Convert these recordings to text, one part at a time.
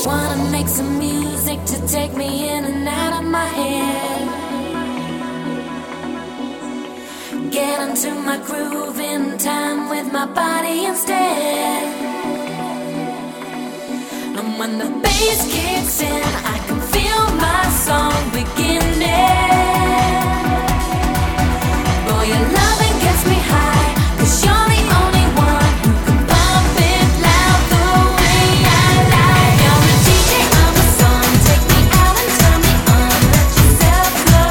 Wanna make some music to take me in and out of my head. Get into my groove in time with my body instead. And when the bass kicks in, I can feel my song beginning. Boy, your loving gets me high, 'cause you're the only one who can bump it loud the way I like. You're a DJ of a song, take me out and turn me on, let yourself go.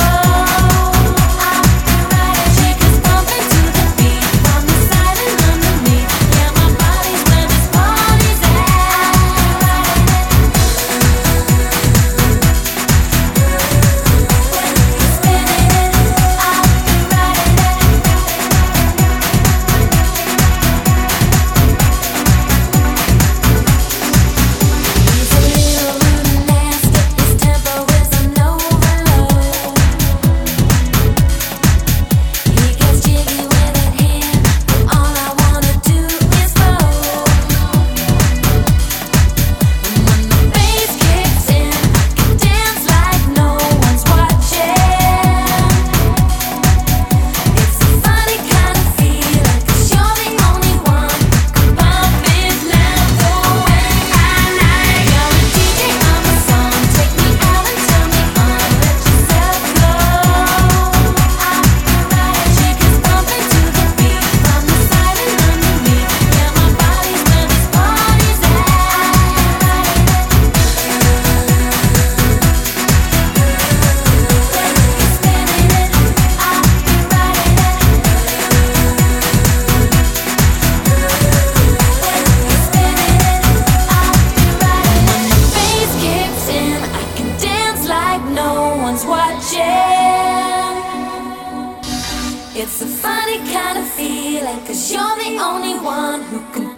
She gets bumping to the beat, from the side and underneath. Yeah, my body's where this party's at. It's a funny kind of feeling, 'cause you're the only one who can